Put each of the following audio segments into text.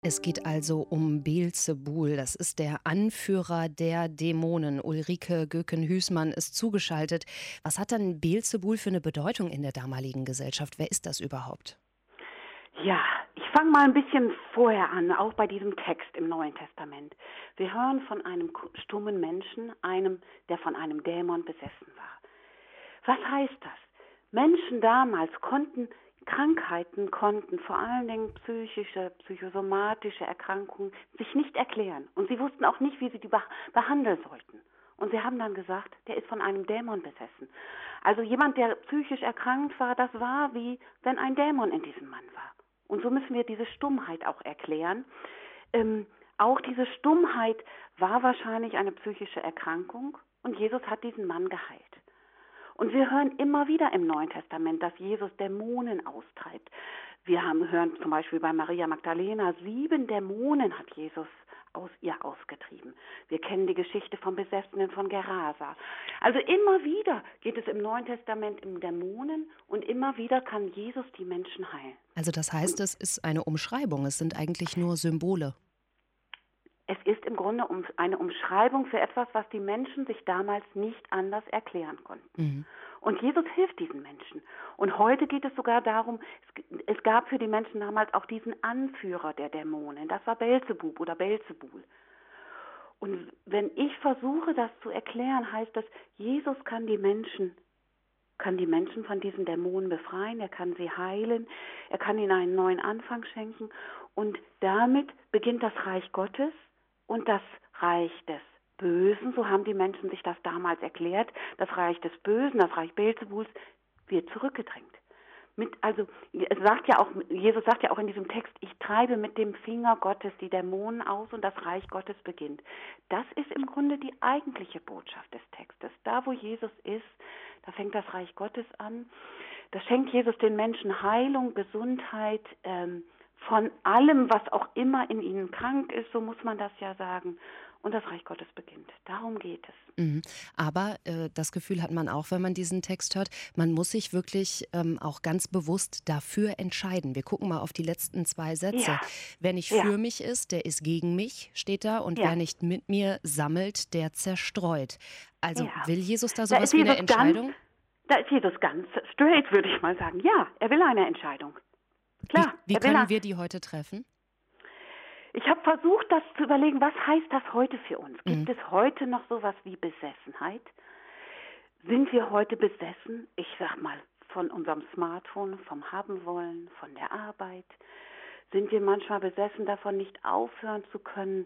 Es geht also um Beelzebul. Das ist der Anführer der Dämonen. Ulrike Göken-Hüßmann ist zugeschaltet. Was hat denn Beelzebul für eine Bedeutung in der damaligen Gesellschaft? Wer ist das überhaupt? Ja, ich fange mal ein bisschen vorher an, auch bei diesem Text im Neuen Testament. Wir hören von einem stummen Menschen, einem, der von einem Dämon besessen war. Was heißt das? Menschen damals konnten vor allen Dingen psychische, psychosomatische Erkrankungen sich nicht erklären. Und sie wussten auch nicht, wie sie die behandeln sollten. Und sie haben dann gesagt, der ist von einem Dämon besessen. Also jemand, der psychisch erkrankt war, das war wie wenn ein Dämon in diesem Mann war. Und so müssen wir diese Stummheit auch erklären. Auch diese Stummheit war wahrscheinlich eine psychische Erkrankung und Jesus hat diesen Mann geheilt. Und wir hören immer wieder im Neuen Testament, dass Jesus Dämonen austreibt. Hören zum Beispiel bei Maria Magdalena, 7 Dämonen hat Jesus aus ihr ausgetrieben. Wir kennen die Geschichte vom Besessenen von Gerasa. Also immer wieder geht es im Neuen Testament um Dämonen und immer wieder kann Jesus die Menschen heilen. Also das heißt, es ist eine Umschreibung. Es sind eigentlich nur Symbole. Es ist im Grunde eine Umschreibung für etwas, was die Menschen sich damals nicht anders erklären konnten. Mhm. Und Jesus hilft diesen Menschen. Und heute geht es sogar darum, es gab für die Menschen damals auch diesen Anführer der Dämonen. Das war Beelzebub oder Beelzebul. Und wenn ich versuche, das zu erklären, heißt das, Jesus kann die Menschen von diesen Dämonen befreien, er kann sie heilen, er kann ihnen einen neuen Anfang schenken. Und damit beginnt das Reich Gottes und das Reich des Bösen, so haben die Menschen sich das damals erklärt, das Reich des Bösen, das Reich Beelzebuls, wird zurückgedrängt. Jesus sagt ja auch in diesem Text, ich treibe mit dem Finger Gottes die Dämonen aus und das Reich Gottes beginnt. Das ist im Grunde die eigentliche Botschaft des Textes. Da, wo Jesus ist, da fängt das Reich Gottes an. Da schenkt Jesus den Menschen Heilung, Gesundheit, von allem, was auch immer in ihnen krank ist, so muss man das ja sagen. Und das Reich Gottes beginnt. Darum geht es. Mhm. Aber das Gefühl hat man auch, wenn man diesen Text hört, man muss sich wirklich auch ganz bewusst dafür entscheiden. Wir gucken mal auf die letzten 2 Sätze. Ja, Wer nicht ja, für mich ist, der ist gegen mich, steht da. Und wer ja, nicht mit mir sammelt, der zerstreut. Also ja. will Jesus da Da ist sowas wie eine Jesus ganz, Entscheidung? da ist Jesus ganz straight, würde ich mal sagen. Ja, er will eine Entscheidung. Wie, Klar, wie er will können eine. wir die heute treffen? Ich habe versucht, das zu überlegen, was heißt das heute für uns? Mhm. Gibt es heute noch sowas wie Besessenheit? Sind wir heute besessen? Ich sag mal, von unserem Smartphone, vom Haben-Wollen, von der Arbeit? Sind wir manchmal besessen davon, nicht aufhören zu können,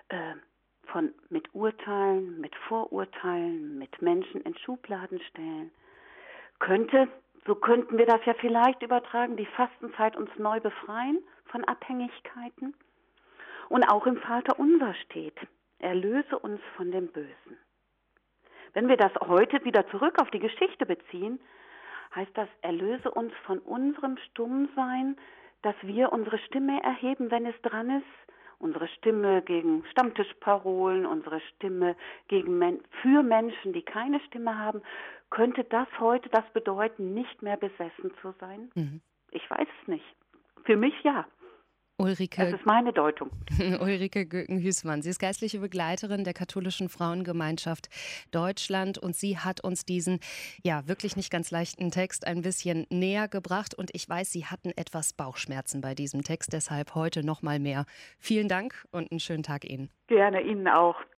mit Urteilen, mit Vorurteilen, mit Menschen in Schubladen stellen? So könnten wir das ja vielleicht übertragen, die Fastenzeit uns neu befreien von Abhängigkeiten? Und auch im Vaterunser steht, erlöse uns von dem Bösen. Wenn wir das heute wieder zurück auf die Geschichte beziehen, heißt das, erlöse uns von unserem Stummsein, dass wir unsere Stimme erheben, wenn es dran ist, unsere Stimme gegen Stammtischparolen, unsere Stimme für Menschen, die keine Stimme haben. Könnte das heute das bedeuten, nicht mehr besessen zu sein? Mhm. Ich weiß es nicht. Für mich ja. Es Ulrike ist meine Deutung. Ulrike Göken-Hüßmann. Sie ist geistliche Begleiterin der katholischen Frauengemeinschaft Deutschland und sie hat uns diesen, ja, wirklich nicht ganz leichten Text ein bisschen näher gebracht und ich weiß, Sie hatten etwas Bauchschmerzen bei diesem Text, deshalb heute noch mal mehr. Vielen Dank und einen schönen Tag Ihnen. Gerne Ihnen auch.